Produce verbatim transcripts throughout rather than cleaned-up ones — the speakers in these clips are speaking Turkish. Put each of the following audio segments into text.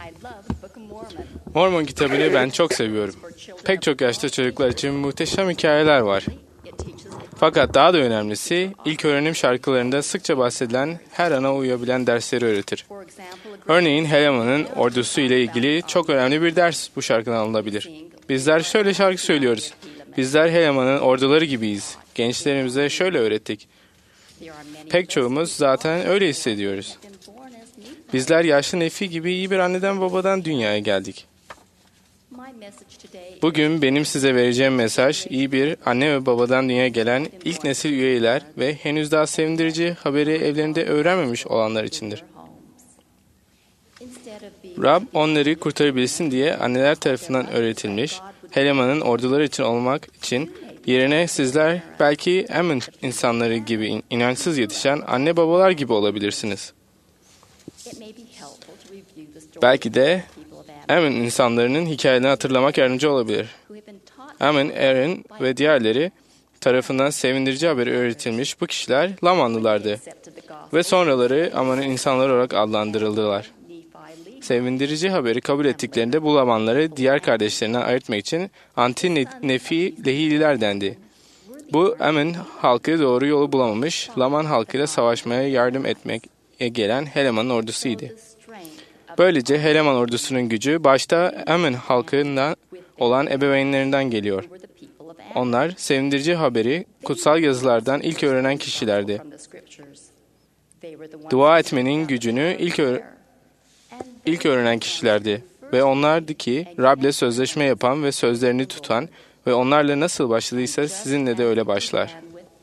Mormon kitabını ben çok seviyorum. Pek çok yaşta çocuklar için muhteşem hikayeler var. Fakat daha da önemlisi, ilk öğrenim şarkılarında sıkça bahsedilen, her ana uyabilen dersleri öğretir. Örneğin Helama'nın ordusu ile ilgili çok önemli bir ders bu şarkıdan alınabilir. Bizler şöyle şarkı söylüyoruz. Bizler Helama'nın orduları gibiyiz. Gençlerimize şöyle öğrettik. Pek çoğumuz zaten öyle hissediyoruz. Bizler yaşlı Nefi gibi iyi bir anneden babadan dünyaya geldik. Bugün benim size vereceğim mesaj, iyi bir anne ve babadan dünyaya gelen ilk nesil üyeler ve henüz daha sevindirici haberi evlerinde öğrenmemiş olanlar içindir. Rab onları kurtarabilsin diye anneler tarafından öğretilmiş, Helama'nın orduları için olmak için yerine sizler belki Ammon insanları gibi inançsız yetişen anne babalar gibi olabilirsiniz. Belki de Ammon insanlarının hikayelerini hatırlamak yardımcı olabilir. Ammon, Aaron ve diğerleri tarafından sevindirici haberi öğretilmiş bu kişiler Lamanlılardı ve sonraları Ammon'un insanları olarak adlandırıldılar. Sevindirici haberi kabul ettiklerinde bu Lamanları diğer kardeşlerinden ayırtmak için Anti-Nefi Lehililer dendi. Bu Ammon halkı doğru yolu bulamamış, Laman halkıyla savaşmaya yardım etmeye gelen Helama'nın ordusuydu. Böylece Helaman ordusunun gücü başta Ammon halkından olan ebeveynlerinden geliyor. Onlar sevindirici haberi kutsal yazılardan ilk öğrenen kişilerdi. Dua etmenin gücünü ilk, öğ- ilk öğrenen kişilerdi. Ve onlardı ki Rab'le sözleşme yapan ve sözlerini tutan ve onlarla nasıl başladıysa sizinle de öyle başlar.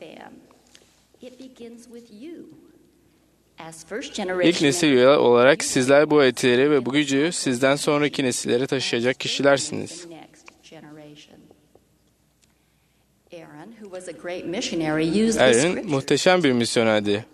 İlk nesil üye olarak sizler bu öğretileri ve bu gücü sizden sonraki nesillere taşıyacak kişilersiniz. Aaron muhteşem bir misyonerdi.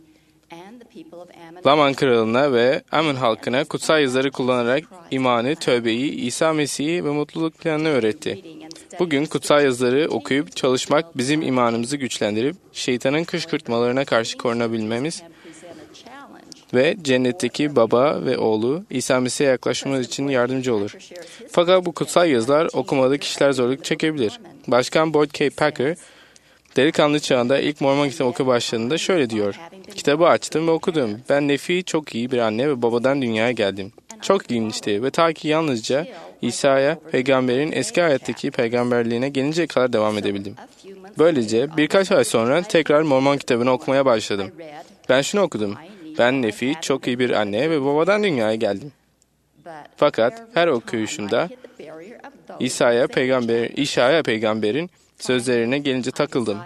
Laman kralına ve Ammon halkına kutsal yazıları kullanarak imanı, tövbeyi, İsa Mesih'i ve mutluluk planını öğretti. Bugün kutsal yazıları okuyup çalışmak bizim imanımızı güçlendirip şeytanın kışkırtmalarına karşı korunabilmemiz ve cennetteki baba ve oğlu İsa Mesih'e yaklaşmamız için yardımcı olur. Fakat bu kutsal yazılar okumadığı kişiler zorluk çekebilir. Başkan Boyd K. Packer, delikanlı çağında ilk Mormon kitabı oku başladığında şöyle diyor. Kitabı açtım ve okudum. Ben Nefi çok iyi bir anne ve babadan dünyaya geldim. Çok ilginçti ve ta ki yalnızca İsa'ya, peygamberin eski hayattaki peygamberliğine gelinceye kadar devam edebildim. Böylece birkaç ay sonra tekrar Mormon kitabını okumaya başladım. Ben şunu okudum. Ben Nefi çok iyi bir anne ve babadan dünyaya geldim. Fakat her okuyuşumda İsa'ya peygamber, İsa'ya peygamberin sözlerine gelince takıldım.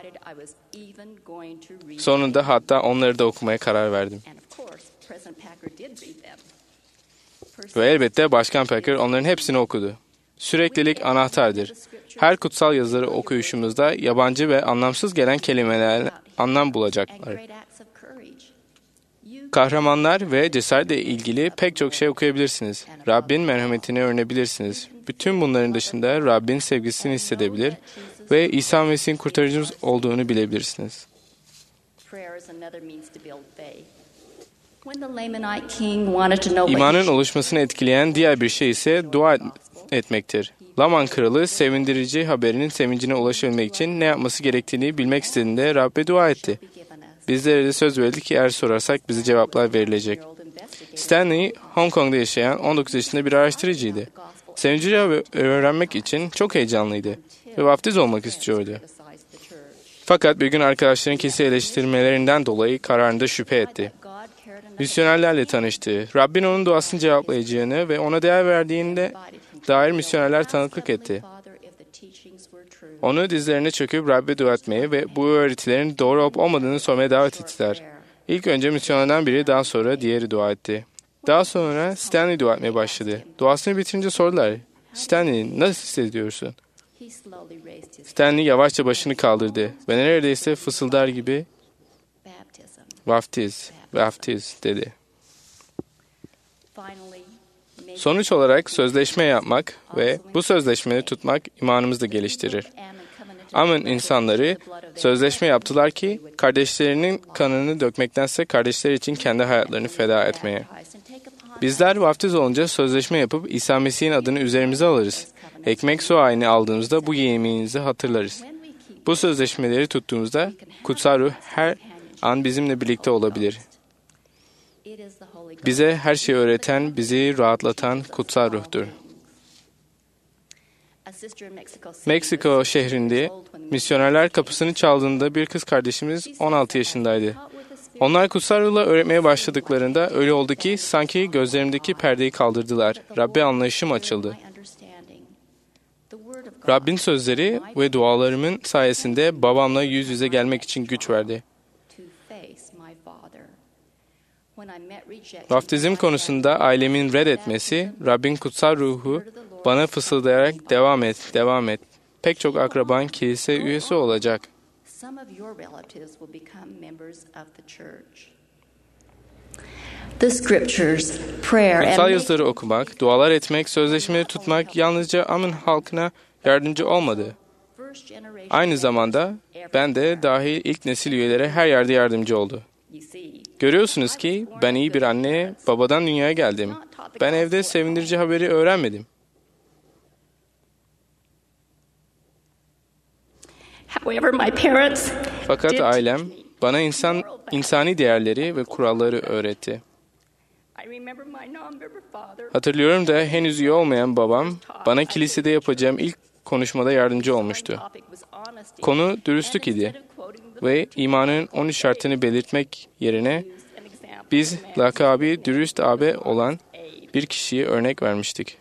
Sonunda hatta onları da okumaya karar verdim. Ve elbette Başkan Packer onların hepsini okudu. Süreklilik anahtardır. Her kutsal yazıları okuyuşumuzda yabancı ve anlamsız gelen kelimeler anlam bulacaklar. Kahramanlar ve cesaretle ilgili pek çok şey okuyabilirsiniz. Rabbin merhametini öğrenebilirsiniz. Bütün bunların dışında Rabbin sevgisini hissedebilir ve İsa Mesih'in kurtarıcımız olduğunu bilebilirsiniz. İmanın oluşmasını etkileyen diğer bir şey ise dua etmektir. Laman kralı sevindirici haberinin sevincine ulaşabilmek için ne yapması gerektiğini bilmek istediğinde Rabbe dua etti. Bizlere de söz verildi ki eğer sorarsak bize cevaplar verilecek. Stanley, Hong Kong'da yaşayan on dokuz yaşında bir araştırıcıydı. Sevincini öğrenmek için çok heyecanlıydı ve vaftiz olmak istiyordu. Fakat bir gün arkadaşların kesin eleştirmelerinden dolayı kararında şüphe etti. Misyonerlerle tanıştı. Rabbin onun duasını cevaplayacağını ve ona değer verdiğinde dair misyonerler tanıklık etti. Onu dizlerine çöküp Rabbe dua etmeye ve bu öğretilerin doğru olup olmadığını sormaya davet ettiler. İlk önce misyonerden biri, daha sonra diğeri dua etti. Daha sonra Stanley dua etmeye başladı. Duasını bitirince sordular. Stanley, nasıl hissediyorsun? Stanley yavaşça başını kaldırdı ve neredeyse fısıldar gibi vaftiz, vaftiz dedi. Sonuç olarak sözleşme yapmak ve bu sözleşmeyi tutmak imanımızı da geliştirir. Ammon insanları sözleşme yaptılar ki kardeşlerinin kanını dökmektense kardeşleri için kendi hayatlarını feda etmeye. Bizler vaftiz olunca sözleşme yapıp İsa Mesih'in adını üzerimize alırız. Ekmek su ayini aldığımızda bu yemeğinizi hatırlarız. Bu sözleşmeleri tuttuğumuzda kutsal ruh her an bizimle birlikte olabilir. Bize her şeyi öğreten, bizi rahatlatan kutsal ruhtur. Meksiko şehrinde misyonerler kapısını çaldığında bir kız kardeşimiz on altı yaşındaydı. Onlar kutsal ruhla öğretmeye başladıklarında öyle oldu ki sanki gözlerimdeki perdeyi kaldırdılar. Rabbe anlayışım açıldı. Rabbin sözleri ve dualarımın sayesinde babamla yüz yüze gelmek için güç verdi. Vaftizm konusunda ailemin reddetmesi, Rabbin kutsal ruhu bana fısıldayarak devam et, devam et. Pek çok akraban kilise üyesi olacak. Kutsal yazıları okumak, dualar etmek, sözleşmeleri tutmak yalnızca Amin halkına yardımcı olmadı. Aynı zamanda ben de dahil ilk nesil üyelere her yerde yardımcı oldu. Görüyorsunuz ki ben iyi bir anne, babadan dünyaya geldim. Ben evde sevindirici haberi öğrenmedim. Fakat ailem bana insan insani değerleri ve kuralları öğretti. Hatırlıyorum da henüz üye olmayan babam bana kilisede yapacağım ilk konuşmada yardımcı olmuştu. Konu dürüstlük idi ve imanın on üç şartını belirtmek yerine biz lakabı dürüst abi olan bir kişiye örnek vermiştik.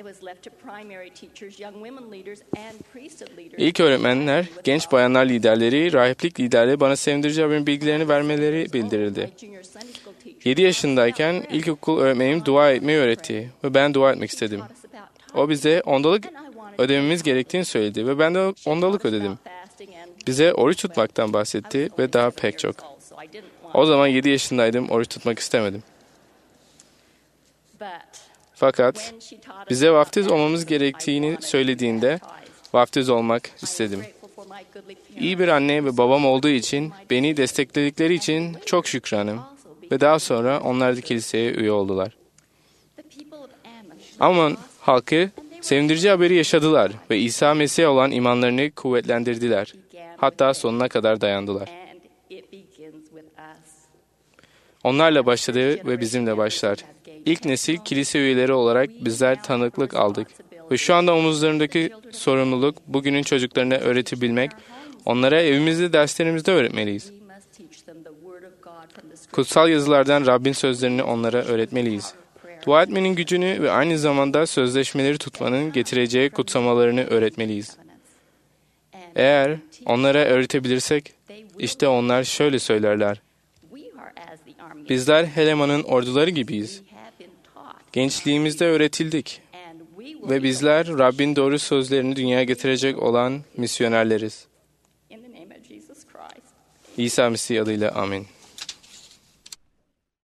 İlk öğretmenler, genç bayanlar liderleri, rahiplik liderleri bana sevindirici haberin bilgilerini vermeleri bildirildi. yedi yaşındayken ilkokul öğretmenim dua etmeyi öğretti ve ben dua etmek istedim. O bize ondalık ödememiz gerektiğini söyledi ve ben de ondalık ödedim. Bize oruç tutmaktan bahsetti ve daha pek çok. O zaman yedi yaşındaydım, oruç tutmak istemedim. Fakat bize vaftiz olmamız gerektiğini söylediğinde vaftiz olmak istedim. İyi bir anne ve babam olduğu için, beni destekledikleri için çok şükranım. Ve daha sonra onlar da kiliseye üye oldular. Aman halkı sevindirici haberi yaşadılar ve İsa Mesih'e olan imanlarını kuvvetlendirdiler. Hatta sonuna kadar dayandılar. Onlarla başladı ve bizimle başlar. İlk nesil kilise üyeleri olarak bizler tanıklık aldık. Ve şu anda omuzlarındaki sorumluluk bugünün çocuklarına öğretebilmek, onlara evimizde derslerimizde öğretmeliyiz. Kutsal yazılardan Rabbin sözlerini onlara öğretmeliyiz. Dua etmenin gücünü ve aynı zamanda sözleşmeleri tutmanın getireceği kutsamalarını öğretmeliyiz. Eğer onlara öğretebilirsek, işte onlar şöyle söylerler. Bizler Heleman'ın orduları gibiyiz. Gençliğimizde öğretildik. Ve bizler Rabbin doğru sözlerini dünyaya getirecek olan misyonerleriz. İsa Mesih adıyla amin.